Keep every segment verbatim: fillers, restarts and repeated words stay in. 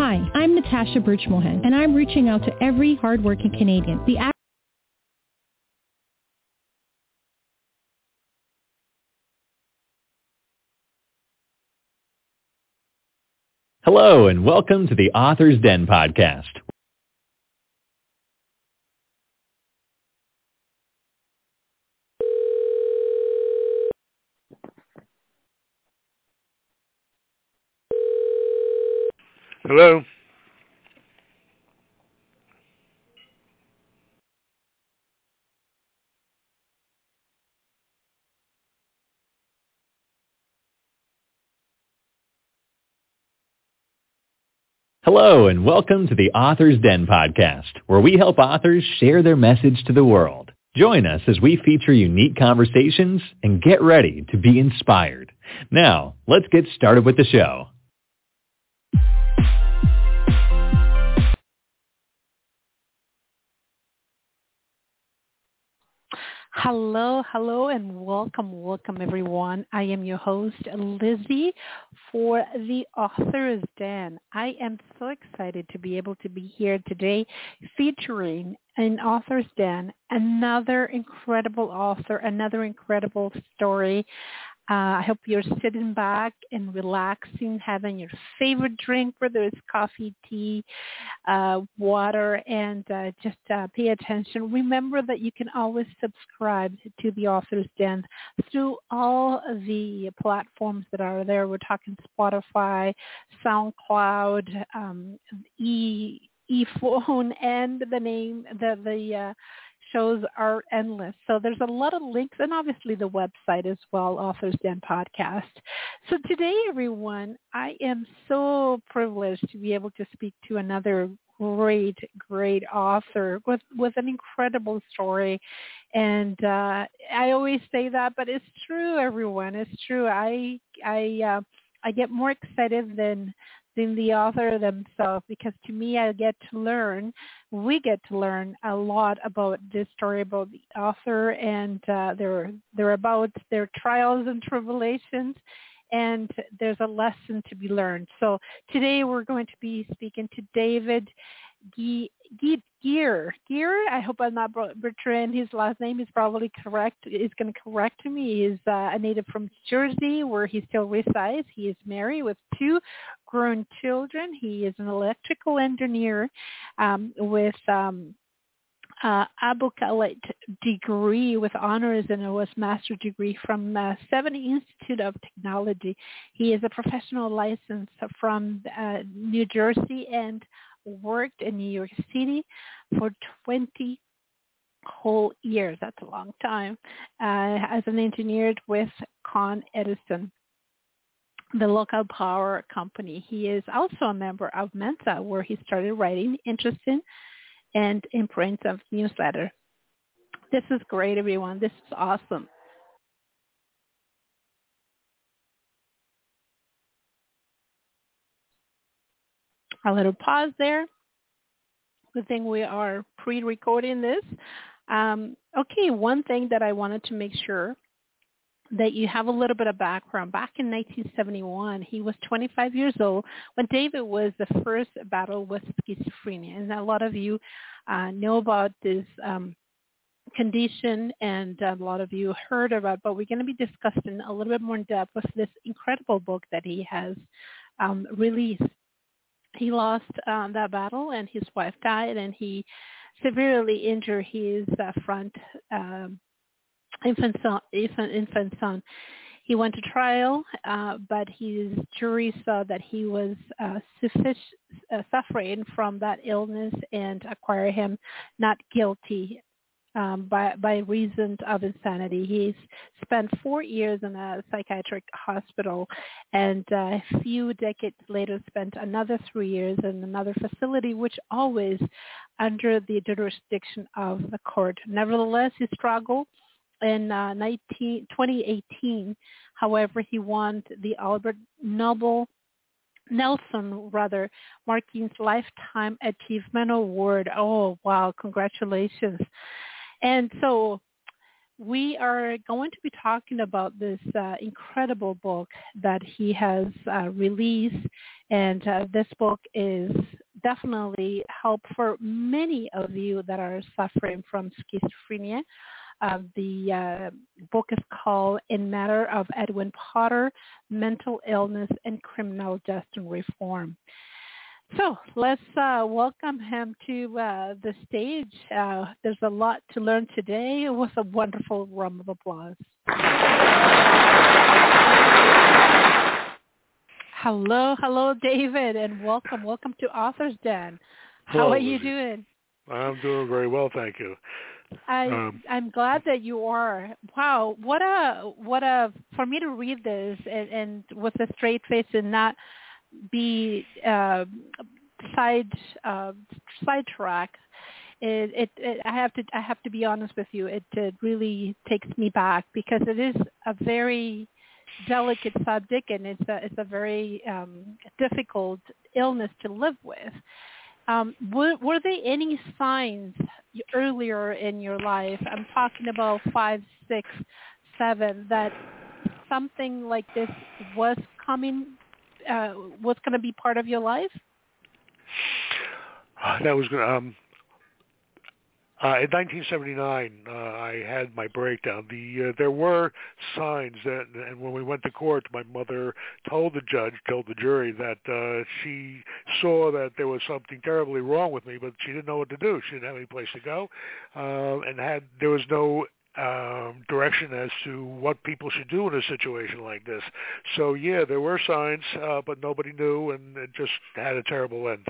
Hi, I'm Natasha Birch-Mohan, and I'm reaching out to every hardworking Canadian. The act- Hello, and welcome to the Author's Den podcast. Hello. Hello, and welcome to the Author's Den podcast, where we help authors share their message to the world. Join us as we feature unique conversations and get ready to be inspired. Now, let's get started with the show. Hello, hello, and welcome, welcome everyone. I am your host, Lizzie, for the Author's Den. I am so excited to be able to be here today featuring in Author's Den another incredible author, another incredible story. Uh, I hope you're sitting back and relaxing, having your favorite drink, whether it's coffee, tea, uh, water, and uh, just uh, pay attention. Remember that you can always subscribe to the Author's Den through all the platforms that are there. We're talking Spotify, SoundCloud, um, e ePhone, and the name, the the uh, shows are endless. So there's a lot of links, and obviously the website as well, Author's Den Podcast. So today, everyone, I am so privileged to be able to speak to another great, great author with, with an incredible story. And uh, I always say that, but it's true, everyone. It's true. I I uh, I get more excited than than the author themselves, because to me, I get to learn, we get to learn a lot about this story, about the author and uh, their, their about their trials and tribulations, and there's a lesson to be learned. So today we're going to be speaking to David Ge- Ge- Geer. Geer, I hope I'm not butchering his last name. Is probably correct. Is going to correct me. He is uh, a native from Jersey, where he still resides. He is married with two grown children. He is an electrical engineer um, with um, uh, Abukalite degree with honors, and it was master's degree from uh, Seventy Institute of Technology. He is a professional license from uh, New Jersey and worked in New York City for twenty whole years. That's a long time. Uh, as an engineer with Con Edison, the local power company. He is also a member of Mensa, where he started writing interesting and imprints of newsletter. This is great, everyone. This is awesome. A little pause there. Good thing we are pre-recording this. Um, okay, one thing that I wanted to make sure that you have a little bit of background. Back in nineteen seventy-one, he was twenty-five years old when David was the first battle with schizophrenia. And a lot of you uh, know about this um, condition, and a lot of you heard about, but we're going to be discussing a little bit more in depth with this incredible book that he has um, released. He lost um, that battle, and his wife died, and he severely injured his uh, front um, infant son, infant, infant son. He went to trial, uh, but his jury saw that he was uh, suffic- uh, suffering from that illness and acquired him not guilty um, by, by reason of insanity. He's spent four years in a psychiatric hospital, and uh, a few decades later spent another three years in another facility, which always under the jurisdiction of the court. Nevertheless, he struggled. In uh, nineteen, twenty eighteen, however, he won the Albert Nobel Nelson, rather, Marquis Lifetime Achievement Award. Oh, wow, congratulations. And so we are going to be talking about this uh, incredible book that he has uh, released, And uh, this book is definitely help for many of you that are suffering from schizophrenia. Uh, the uh, book is called In Matter of Edwin Potter, Mental Illness and Criminal Justice Reform. So let's uh, welcome him to uh, the stage. Uh, there's a lot to learn today with a wonderful round of applause. Hello, hello, David, and welcome. Welcome to Author's Den. How Hello, are you Lizzie. doing? I'm doing very well, thank you. I Um, I'm glad that you are. Wow, what a what a for me to read this and, and with a straight face and not be uh, side uh, sidetrack. It, it, it I have to I have to be honest with you. It, it really takes me back because it is a very delicate subject and it's a it's a very um, difficult illness to live with. Um, were, were there any signs earlier in your life, I'm talking about five, six, seven, that something like this was coming, uh, was going to be part of your life? that was um, uh, in nineteen seventy-nine. Uh, I had my breakdown. The uh, there were signs that, and when we went to court, my mother told the judge, told the jury that uh, she saw that there was something terribly wrong with me, but she didn't know what to do. She didn't have any place to go, uh, and had there was no um, direction as to what people should do in a situation like this. So yeah, there were signs, uh, but nobody knew, and it just had a terrible end.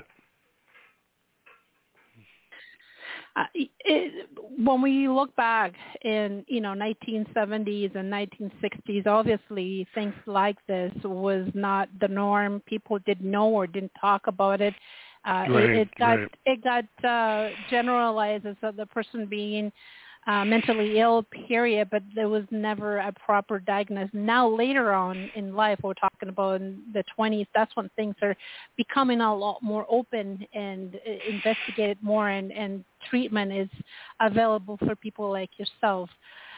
Uh, it, when we look back in, you know, nineteen seventies and nineteen sixties, obviously things like this was not the norm. People didn't know or didn't talk about it. Uh, Right, it, it got right. it got uh, generalized as the person being uh, mentally ill, period, but there was never a proper diagnosis. Now, later on in life, we're talking about in the twenties, that's when things are becoming a lot more open and uh, investigated more, and, and treatment is available for people like yourself.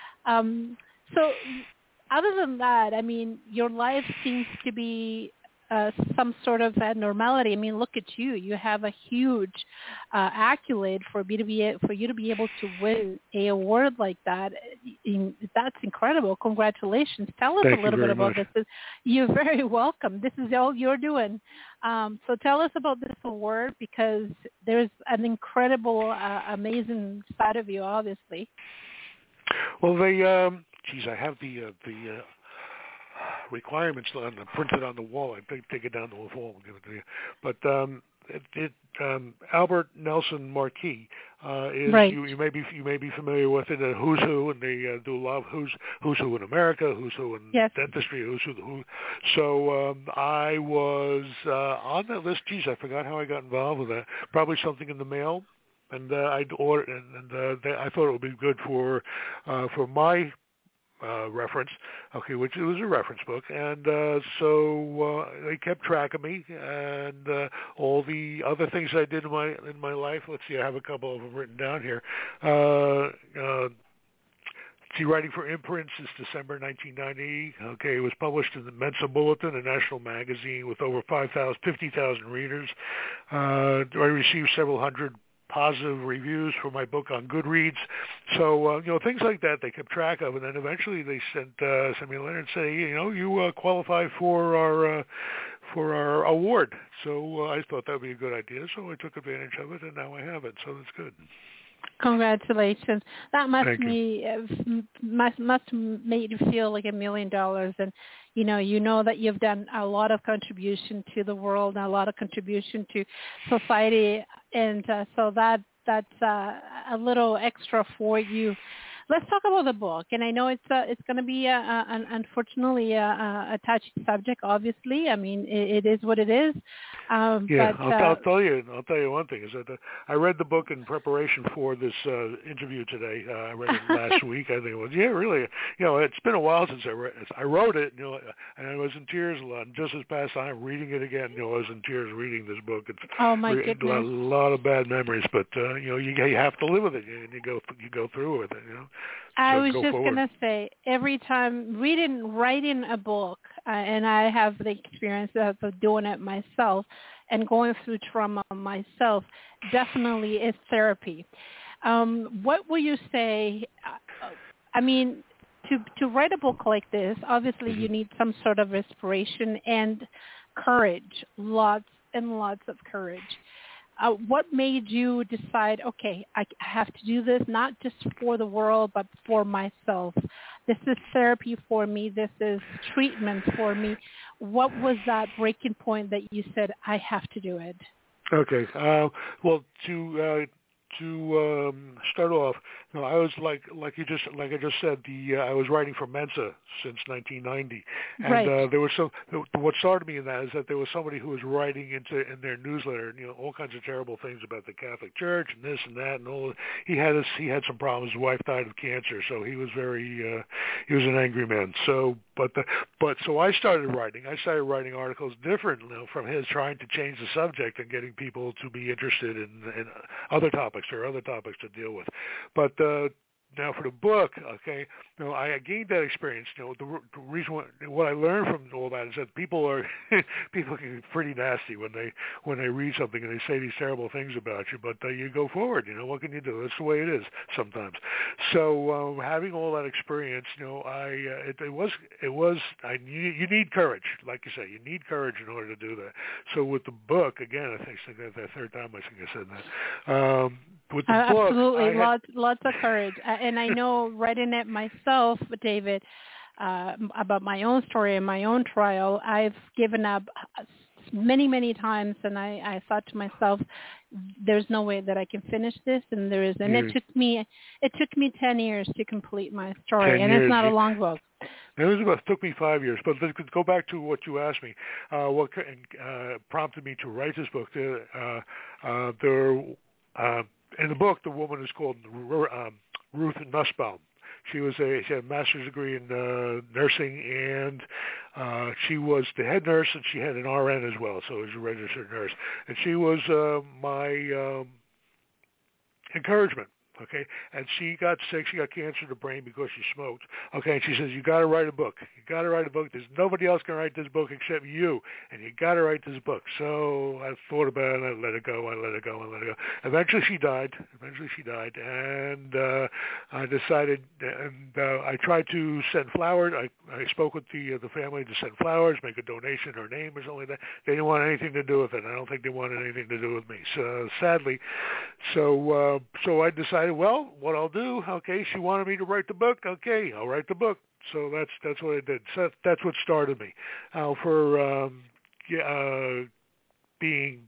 Um, so other than that, I mean, your life seems to be Uh, some sort of abnormality. I mean, look at you. You have a huge uh, accolade for me to be for you to be able to win a award like that. In, that's incredible. Congratulations. Tell us Thank a little you bit very about much. this. You're very welcome. This is all you're doing. Um, so tell us about this award, because there's an incredible, uh, amazing side of you, obviously. Well, they, um, geez, I have the uh, the. Uh, requirements on the, printed on the wall. I think take it down to the wall and give it to you. But um, it, it um, Albert Nelson Marquis uh, is Right. you, you may be you may be familiar with it. Uh, Who's Who, and they uh, do a lot of Who's Who's Who in America, Who's Who in Yes. dentistry, Who's Who. Who. So um, I was uh, on that list. Geez, I forgot how I got involved with that. Probably something in the mail. And uh, I'd order, and, and uh, they, I thought it would be good for uh, for my Uh, reference, okay, which it was a reference book, and uh, so uh, they kept track of me and uh, all the other things I did in my in my life. Let's see, I have a couple of them written down here. Uh, uh, see, writing for imprints is December nineteen ninety. Okay, it was published in the Mensa Bulletin, a national magazine with over five thousand, fifty thousand readers. Uh, I received several hundred positive reviews for my book on Goodreads. So, uh, you know, things like that they kept track of. And then eventually they sent, uh, sent me a letter and say, you know, you uh, qualify for our uh, for our award. So uh, I thought that would be a good idea. So I took advantage of it, and now I have it. So that's good. Congratulations. That must Thank you. me must must make you feel like a million dollars, and you know you know that you've done a lot of contribution to the world, and a lot of contribution to society, and uh, so that that's uh, a little extra for you. Let's talk about the book, and I know it's uh, it's going to be a, a, an unfortunately a, a touchy subject. Obviously, I mean it, it is what it is. Um, Yeah, but, I'll, uh, I'll tell you. I'll tell you one thing is that uh, I read the book in preparation for this uh, interview today. Uh, I read it last week. I think it was. Yeah, really. You know, it's been a while since I read. I wrote it. You know, and I was in tears a lot. And just this past time, reading it again, you know, I was in tears reading this book. It's oh my re- goodness. a lot of bad memories, but uh, you know, you, you have to live with it, and you go you go through with it. You know. I So was go just forward. going to say, every time reading, writing a book, uh, and I have the experience of doing it myself and going through trauma myself, definitely is therapy. Um, what will you say, uh, I mean, to, to write a book like this, obviously you need some sort of inspiration and courage, lots and lots of courage. Uh, what made you decide, okay, I have to do this, not just for the world, but for myself? This is therapy for me. This is treatment for me. What was that breaking point that you said, I have to do it? Okay. Uh, well, to uh, to um, start off, you know, I was like like you just like I just said, the uh, I was writing for Mensa since nineteen ninety, and right. uh, there was some. What started me in that is that there was somebody who was writing into in their newsletter, you know, all kinds of terrible things about the Catholic Church and this and that and all. He had a, he had some problems. His wife died of cancer, so he was very uh, he was an angry man. So, but the, but so I started writing. I started writing articles different, you know, from his, trying to change the subject and getting people to be interested in, in other topics. There are other topics to deal with. But uh, now for the book, okay, you know, I gained that experience. You know, the, the reason what, what I learned from all that is that people are people can be pretty nasty when they when they read something and they say these terrible things about you. But uh, you go forward. You know, what can you do? That's the way it is sometimes. So um, having all that experience, you know, I uh, it, it was it was I you, you need courage, like you say, you need courage in order to do that. So with the book, again, I think it's the third time I think I said that. Um, with the uh, book, absolutely, I had, lots lots of courage, and I know writing it myself, David, uh, about my own story and my own trial. I've given up many, many times, and I, I thought to myself, "There's no way that I can finish this," and there is. And yeah. it took me it took me ten years to complete my story, and years. it's not a long book. It was about, it took me five years, but let's go back to what you asked me. Uh, what uh, prompted me to write this book? Uh, uh, there, uh, in the book, the woman is called um, Ruth Nussbaum. She was a she had a master's degree in uh, nursing, and uh, she was the head nurse, and she had an R N as well, so she was a registered nurse. And she was uh, my um, encouragement. Okay, and she got sick. She got cancer of the brain because she smoked. Okay, and she says, you got to write a book. You got to write a book. There's nobody else can write this book except you, and you got to write this book. So I thought about it. I let it go. I let it go. I let it go. Eventually, she died. Eventually, she died, and uh, I decided, and uh, I tried to send flowers. I, I spoke with the uh, the family to send flowers, make a donation, her name or something like that. They didn't want anything to do with it. I don't think they wanted anything to do with me. So sadly, so uh, so I decided. Well, what I'll do, okay, she wanted me to write the book, okay, I'll write the book. So that's that's what I did. So that's what started me. Uh, for um, uh, being,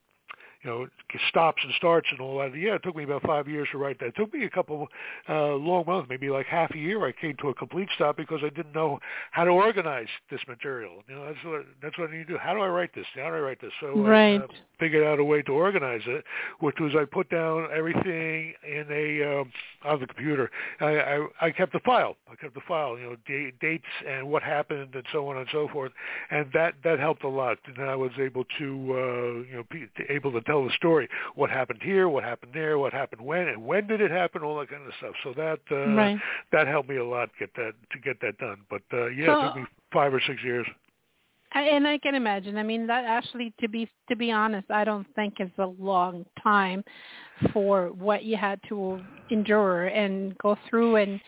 you know, stops and starts and all that. Yeah, it took me about five years to write that. It took me a couple uh, long months, maybe like half a year. I came to a complete stop because I didn't know how to organize this material. You know, that's what that's what I need to do. How do I write this? How do I write this? So right. I uh, figured out a way to organize it, which was I put down everything in a um, on the computer. I, I I kept the file. I kept the file. You know, d- dates and what happened and so on and so forth, and that that helped a lot. And I was able to uh, you know be able to tell the story. What happened here? What happened there? What happened when? And when did it happen? All that kind of stuff. So that uh, right. that helped me a lot get that to get that done. But uh, yeah, so, it took me five or six years. And I can imagine. I mean, that actually, to be to be honest, I don't think is a long time for what you had to endure and go through, and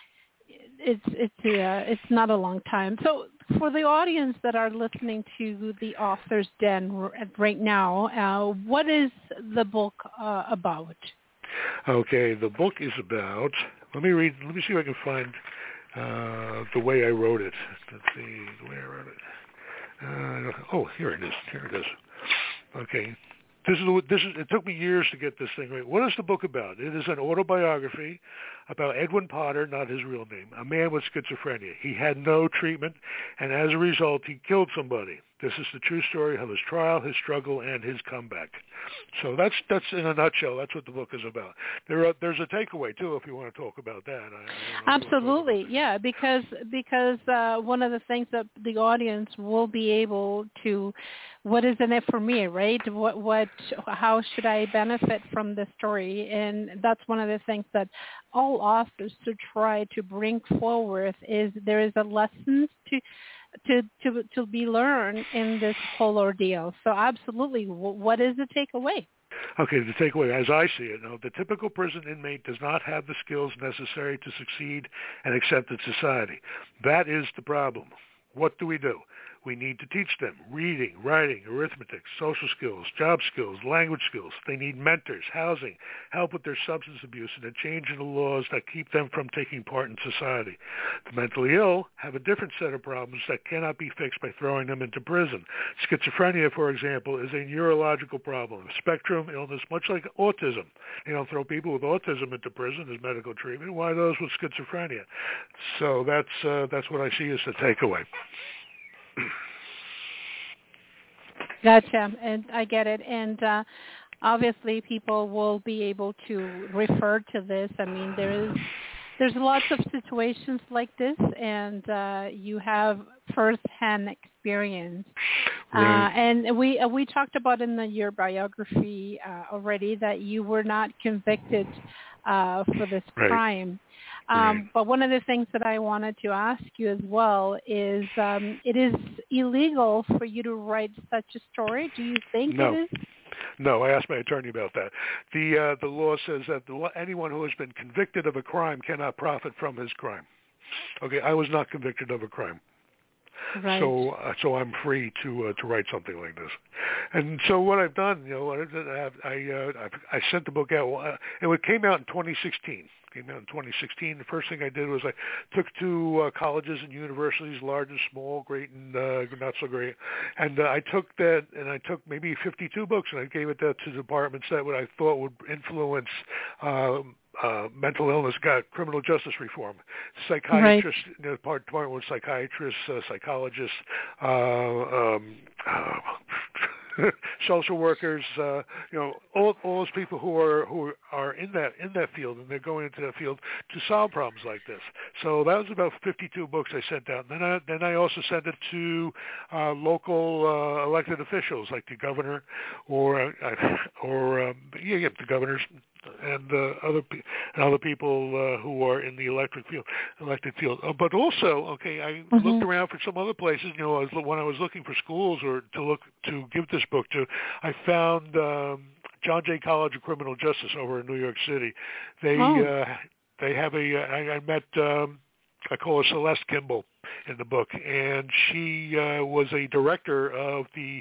it's it's uh, it's not a long time. So, for the audience that are listening to the Author's Den right now, uh, what is the book uh, about? Okay, the book is about. Let me read. Let me see if I can find uh, the way I wrote it. Let's see the way I wrote it. Uh, oh, here it is. Here it is. Okay. This is this is. It took me years to get this thing right. What is the book about? It is an autobiography about Edwin Potter, not his real name, a man with schizophrenia. He had no treatment, and as a result, he killed somebody. This is the true story of his trial, his struggle, and his comeback. So that's that's in a nutshell. That's what the book is about. There are, there's a takeaway too, if you want to talk about that. I, I Absolutely, about yeah, because because uh, one of the things that the audience will be able to, what is in it for me, right? What what how should I benefit from this story? And that's one of the things that all authors to try to bring forward is there is a lesson to to, to, to be learned in this whole ordeal. So absolutely, what is the takeaway? Okay, the takeaway, as I see it, now, the typical prison inmate does not have the skills necessary to succeed and accept in society. That is the problem. What do we do? We need to teach them reading, writing, arithmetic, social skills, job skills, language skills. They need mentors, housing, help with their substance abuse, and a change in the laws that keep them from taking part in society. The mentally ill have a different set of problems that cannot be fixed by throwing them into prison. Schizophrenia, for example, is a neurological problem, a spectrum illness, much like autism. You don't throw people with autism into prison as medical treatment. Why those with schizophrenia? So that's uh, that's what I see as the takeaway. Gotcha, and I get it. And uh, obviously, people will be able to refer to this. I mean, there is there's lots of situations like this, and uh, you have firsthand experience. Right. Uh, and we uh, we talked about in the, your biography uh, already that you were not convicted uh, for this right. crime. Um, right. But one of the things that I wanted to ask you as well is um, it is illegal for you to write such a story. Do you think no. it is? No, I asked my attorney about that. The uh, the law says that the, anyone who has been convicted of a crime cannot profit from his crime. Okay, I was not convicted of a crime. Right. So, uh, so I'm free to uh, to write something like this, and so what I've done, you know, I I, uh, I sent the book out. Uh, it came out in twenty sixteen. Came out in twenty sixteen. The first thing I did was I took to uh, colleges and universities, large and small, great and uh, not so great, and uh, I took that and I took maybe fifty-two books and I gave it that to departments that what I thought would influence. Um, Uh, mental illness, got criminal justice reform, psychiatrists, right. you know, part department with psychiatrists, uh, psychologists, uh, um, uh, social workers, uh, you know, all all those people who are who are in that in that field, and they're going into that field to solve problems like this. So that was about fifty-two books I sent out. And then I then I also sent it to uh, local uh, elected officials like the governor, or uh, or um, yeah, yeah, the governors. And uh, other pe- and other people uh, who are in the electric field, elected field. Uh, but also, okay, I mm-hmm. looked around for some other places. You know, I was, when I was looking for schools or to look to give this book to, I found um, John Jay College of Criminal Justice over in New York City. They oh. uh, they have a. I, I met. Um, I call her Celeste Kimball in the book, and she uh, was a director of the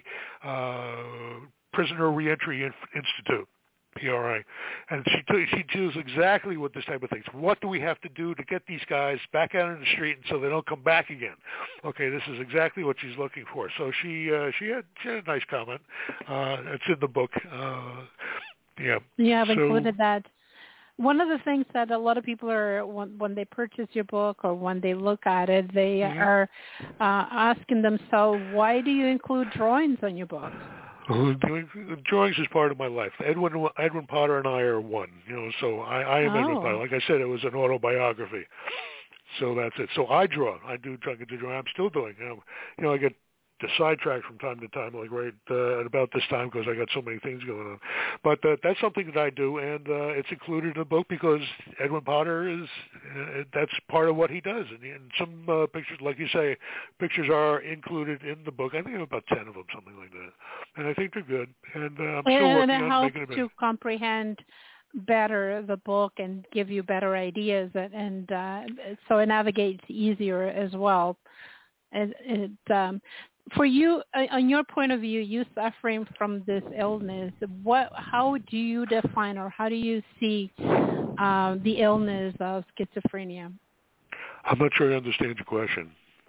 uh, Prisoner Reentry Institute. P R I, and she t- she does exactly what this type of things. What do we have to do to get these guys back out in the street and so they don't come back again? Okay, this is exactly what she's looking for. So she uh, she had she had a nice comment. Uh, it's in the book. Uh, yeah. You have so, included that. One of the things that a lot of people are when, when they purchase your book or when they look at it, they mm-hmm. are uh, asking themselves, why do you include drawings on your book? Drawings is part of my life. Edwin Edwin Potter and I are one, you know. So I, I am oh. Edwin Potter. Like I said, it was an autobiography. So that's it. So I draw. I do try to draw. I'm still doing. You know, you know I get sidetracked from time to time, like right uh, at about this time because I got so many things going on. But uh, that's something that I do, and uh, it's included in the book because Edwin Potter is uh, that's part of what he does. And, and some uh, pictures, like you say, pictures are included in the book. I think I have about ten of them, something like that. And I think they're good. And uh, I'm still and working it on helps making it better. To comprehend better the book and give you better ideas, and, and uh, so it navigates easier as well. And it, um, for you, uh, on your point of view, you suffering from this illness, what? How do you define or how do you see uh, the illness of schizophrenia? I'm not sure I understand your question.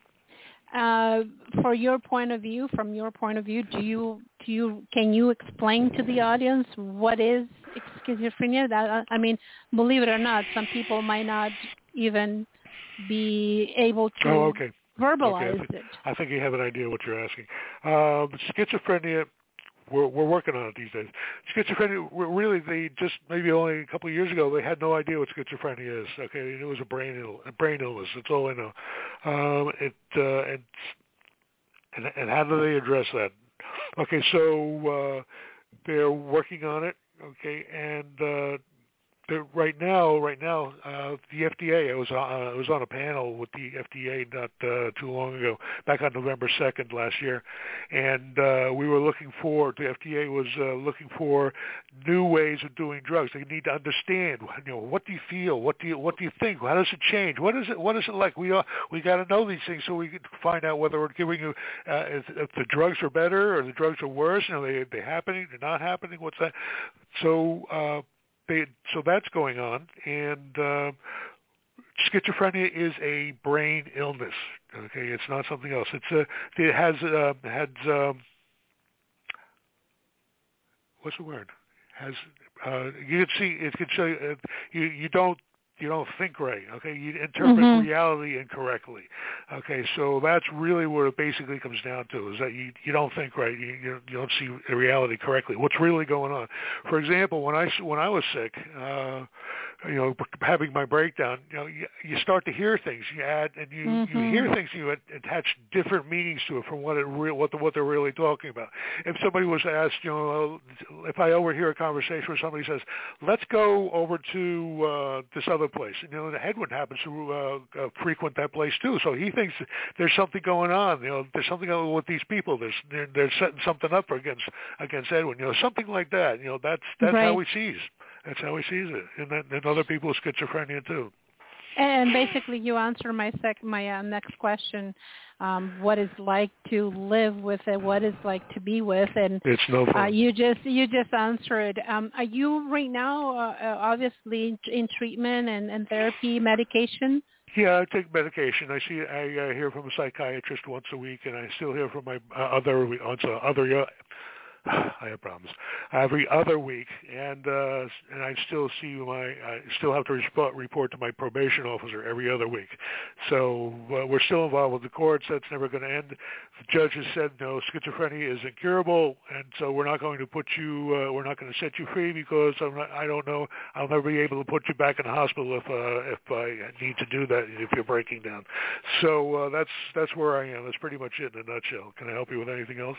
Uh, for your point of view, from your point of view, do you do you can you explain to the audience what is schizophrenia? That, I mean, believe it or not, some people might not even be able to. Oh, okay. Verbalize okay, I think, it. I think you have an idea what you're asking. Uh, schizophrenia, we're, we're working on it these days. Schizophrenia, really, they just maybe only a couple of years ago, they had no idea what schizophrenia is. Okay, it was a brain Ill, a brain illness. That's all I know. Um, it uh, and, and and how do they address that? Okay, so uh, they're working on it. Okay, and uh, there, right now, right now, uh, the F D A. I was on, uh, I was on a panel with the F D A not uh, too long ago, back on November second last year, and uh, we were looking for. The F D A was uh, looking for new ways of doing drugs. They need to understand. You know, what do you feel? What do you what do you think? How does it change? What is it? What is it like? We are, we got to know these things so we can find out whether we're giving you uh, if, if the drugs are better or the drugs are worse. You know, they they happening? They're not happening? What's that? So. Uh, They, so that's going on, and uh, schizophrenia is a brain illness. Okay, it's not something else. It's a, it has uh, has um, what's the word? Has uh, you can see it can show you, uh, you you don't. You don't think right, okay? You interpret mm-hmm. reality incorrectly, okay? So that's really what it basically comes down to, is that you, you don't think right, you, you you don't see reality correctly. What's really going on? For example, when I when I was sick, uh, you know, having my breakdown, you know, you, you start to hear things. You add and you, mm-hmm. you hear things. You attach different meanings to it from what it re- what the, what they're really talking about. If somebody was asked, you know, if I overhear a conversation where somebody says, "Let's go over to uh, this other place," and, you know, the Edwin happens to uh, uh, frequent that place too, so he thinks there's something going on. You know, there's something going on with these people. There's they're, they're setting something up for against against Edwin. You know, something like that. You know, that's that's right. how he sees. That's how he sees it, and then and other people with schizophrenia too. And basically, you answer my sec- my uh, next question: um, what it's like to live with it, what it's like to be with, and it's no fun. Uh, you just you just answered. Um, are you right now uh, obviously in treatment and, and therapy, medication? Yeah, I take medication. I see. I uh, hear from a psychiatrist once a week, and I still hear from my uh, other other. Uh, I have problems every other week, and uh, and I still see my I still have to report, report to my probation officer every other week. So uh, we're still involved with the courts. That's never going to end. The judge has said no, schizophrenia is incurable, and so we're not going to put you. Uh, we're not going to set you free because I'm not, I don't know. I'll never be able to put you back in the hospital if uh, if I need to do that if you're breaking down. So uh, that's that's where I am. That's pretty much it in a nutshell. Can I help you with anything else?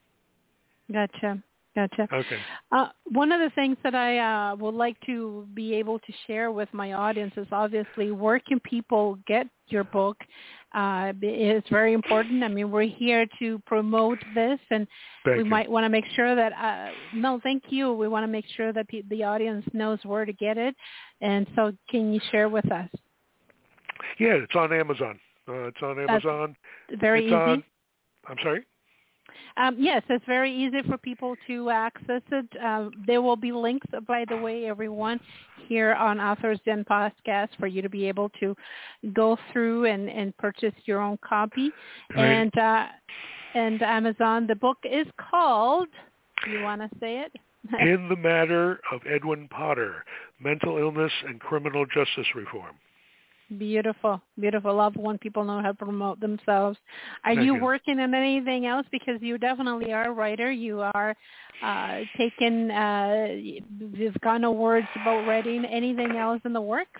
Gotcha. Gotcha. Okay. Uh, one of the things that I uh, would like to be able to share with my audience is obviously where can people get your book? Uh, it's very important. I mean, we're here to promote this, and thank we you. might want to make sure that, uh, no, thank you. We want to make sure that pe- the audience knows where to get it. And so can you share with us? Yeah, it's on Amazon. Uh, it's on Amazon. That's very it's easy. On, I'm sorry? Um, yes, it's very easy for people to access it. Uh, there will be links, by the way, everyone, here on Authors Den Podcast for you to be able to go through and, and purchase your own copy. Right. And uh, and Amazon, the book is called, do you want to say it? In the Matter of Edwin Potter, Mental Illness and Criminal Justice Reform. Beautiful, beautiful. Love when people know how to promote themselves. Are Thank you, you working on anything else? Because you definitely are a writer. You are uh, taking, uh, you've gotten awards about writing. Anything else in the works?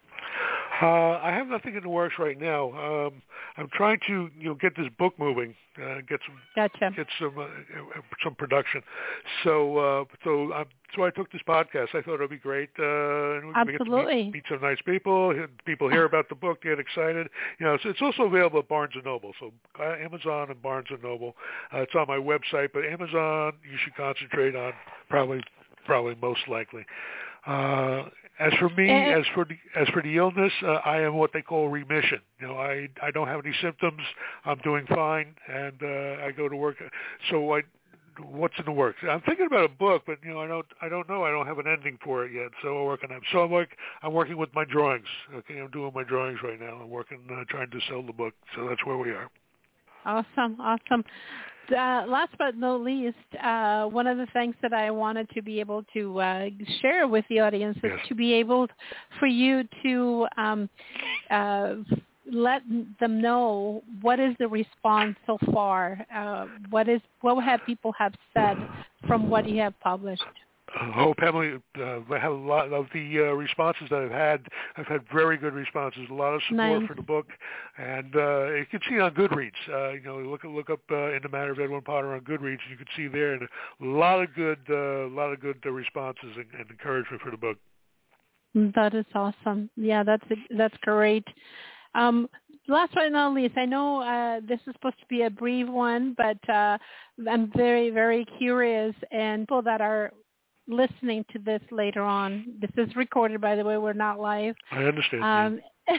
Uh, I have nothing in the works right now. Um, I'm trying to, you know, get this book moving, uh, get some, gotcha. get some, uh, some production. So, uh, so, um, so I took this podcast. I thought it'd be great. Uh, and we Absolutely. Get to meet, meet some nice people. People hear about the book, get excited. You know, so it's also available at Barnes and Noble. So uh, Amazon and Barnes and Noble. Uh, it's on my website, but Amazon you should concentrate on probably, probably most likely. Uh, As for me, and, as for the, as for the illness, uh, I am what they call remission. You know, I I don't have any symptoms. I'm doing fine, and uh, I go to work. So I, what's in the works? I'm thinking about a book, but you know, I don't I don't know. I don't have an ending for it yet. So I'm working on. So I'm like I'm working with my drawings. Okay, I'm doing my drawings right now. I'm working uh, trying to sell the book. So that's where we are. Awesome, awesome. Uh, last but not least, uh, one of the things that I wanted to be able to uh, share with the audience is yes. to be able for you to um, uh, let them know what is the response so far. Uh, what is what have people have said from what you have published? Oh, Pamela, uh, I have a lot of the uh, responses that I've had. I've had very good responses, a lot of support nice. for the book, and uh, you can see it on Goodreads. Uh, you know, look look up uh, In the Matter of Edwin Potter on Goodreads. You can see there and a lot of good, uh, a lot of good uh, responses and, and encouragement for the book. That is awesome. Yeah, that's that's great. Um, last but not least, I know uh, this is supposed to be a brief one, but uh, I'm very, very curious, and people that are listening to this later on, this is recorded, by the way, we're not live. I understand. Um,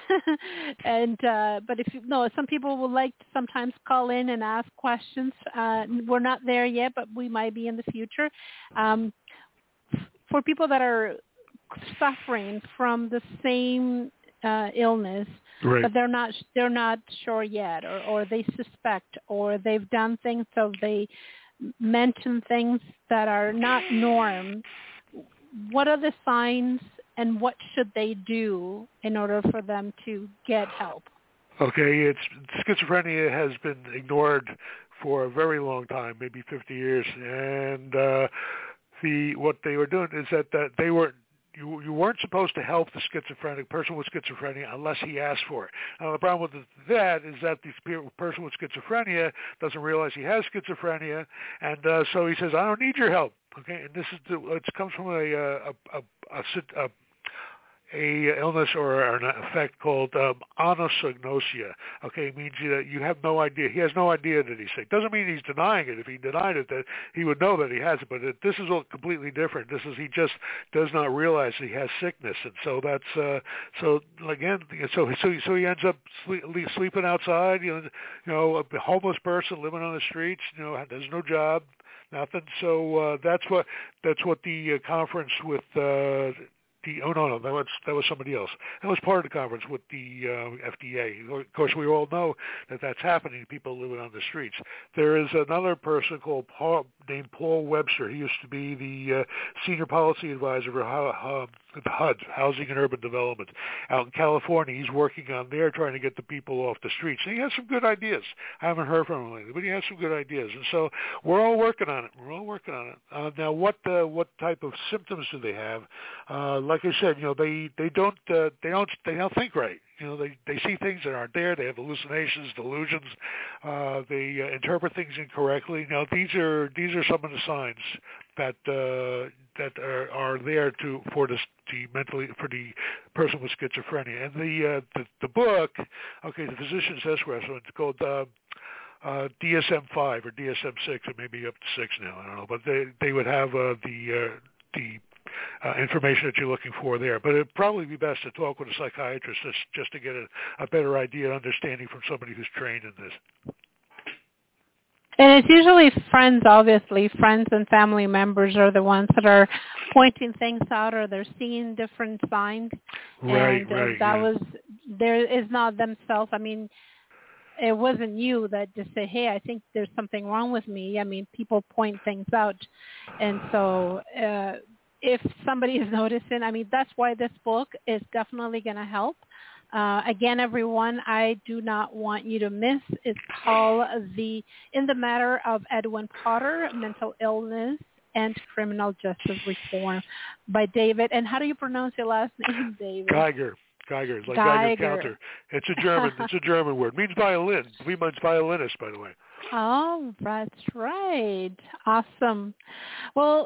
and uh, but if you know, some people will like to sometimes call in and ask questions. Uh, we're not there yet, but we might be in the future. Um, for people that are suffering from the same uh, illness, right. but they're not they're not sure yet, or, or they suspect, or they've done things, so they mention things that are not norm. What are the signs, and what should they do in order for them to get help? Okay, it's schizophrenia has been ignored for a very long time, maybe fifty years, and uh, the what they were doing is that, that they were you you weren't supposed to help the schizophrenic person with schizophrenia unless he asked for it. Now the problem with that is that the person with schizophrenia doesn't realize he has schizophrenia, and uh, so he says, "I don't need your help." Okay, and this is the, it comes from a a a, a, a a illness or an effect called um, anosognosia. Okay, it means that you have no idea. He has no idea that he's sick. Doesn't mean he's denying it. If he denied it, that he would know that he has it. But it, this is all completely different. This is he just does not realize he has sickness, and so that's uh, so again. So so so he ends up sleep, sleeping outside. You know, you know, a homeless person living on the streets. You know, there's no job, nothing. So uh, that's what that's what the uh, conference with. Uh, The, oh no, no, that was that was somebody else. That was part of the conference with the uh, F D A. Of course, we all know that that's happening. People living on the streets. There is another person called Paul, named Paul Webster. He used to be the uh, senior policy advisor for uh, H U D, Housing and Urban Development, out in California. He's working on there, trying to get the people off the streets. And he has some good ideas. I haven't heard from him lately, but he has some good ideas. And so we're all working on it. We're all working on it. Uh, now, what uh, what type of symptoms do they have? Uh, like I said, you know, they they don't uh, they don't they don't think right. You know, they they see things that aren't there. They have hallucinations, delusions. Uh, they uh, interpret things incorrectly. Now, these are these are some of the signs that uh, that are, are there to for the, the mentally for the person with schizophrenia. And the uh, the, the book, okay, the Physician's Escort, so it's called. Uh, Uh, D S M five or D S M six, or maybe up to six now. I don't know, but they they would have uh, the uh, the uh, information that you're looking for there. But it'd probably be best to talk with a psychiatrist just, just to get a, a better idea and understanding from somebody who's trained in this. And it's usually friends, obviously. Friends and family members are the ones that are pointing things out, or they're seeing different signs. Right, and uh, right. that yeah. was there is not themselves. I mean. It wasn't you that just say, hey, I think there's something wrong with me. I mean, people point things out. And so uh, if somebody is noticing, I mean, that's why this book is definitely going to help. Uh, again, everyone, I do not want you to miss. It's called the In the Matter of Edwin Potter, Mental Illness and Criminal Justice Reform by David. And how do you pronounce your last name, David? Geiger. Geiger, it's like Geiger. Geiger counter. It's a German. It's a German word. It means violin. It means violinist, by the way. Oh, that's right. Awesome. Well,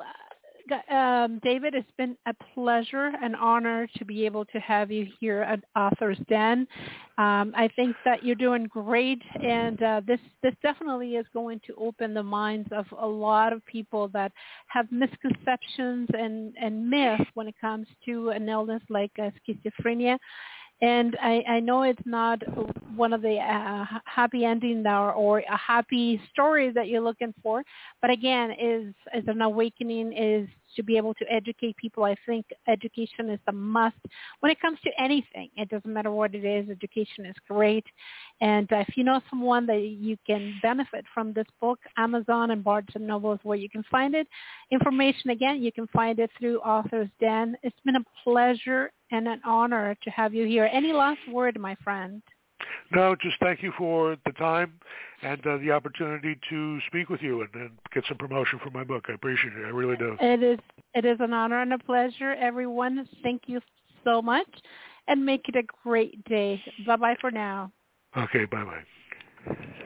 um, David, it's been a pleasure and honor to be able to have you here at Author's Den. Um, I think that you're doing great, and uh, this this definitely is going to open the minds of a lot of people that have misconceptions and, and myths when it comes to an illness like uh, schizophrenia. And I, I know it's not one of the uh, happy ending or, or a happy story that you're looking for, but again, is is an awakening, is to be able to educate people. I think education is a must when it comes to anything. It doesn't matter what it is. Education is great. And uh, if you know someone that you can benefit from this book, Amazon and Barnes and Noble is where you can find it. Information, again, you can find it through Author's Den. It's been a pleasure and an honor to have you here. Any last word, my friend? No, just thank you for the time and uh, the opportunity to speak with you and, and get some promotion for my book. I appreciate it. I really do. It is it is an honor and a pleasure, everyone. Thank you so much, and make it a great day. Bye-bye for now. Okay, bye-bye.